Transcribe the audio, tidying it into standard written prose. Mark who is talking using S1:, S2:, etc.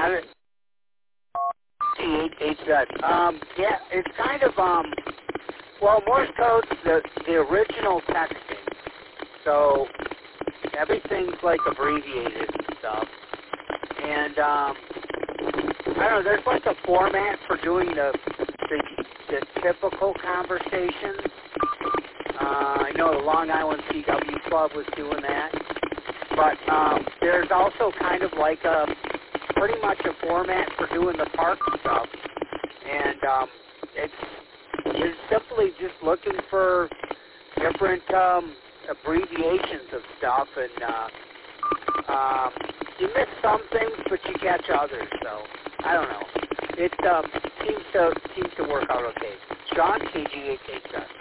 S1: I'm T8HZ. Yeah, it's kind of, well, Morse code's the original texting. So everything's like abbreviated and stuff. And, I don't know, there's like a format for doing the typical conversations. I know the Long Island CW Club was doing that. But there's also kind of like pretty much a format for doing the park stuff. And it's simply just looking for different abbreviations of stuff. And you miss some things, but you catch others. So I don't know. It seems to work out okay. Sean, KG8HZ.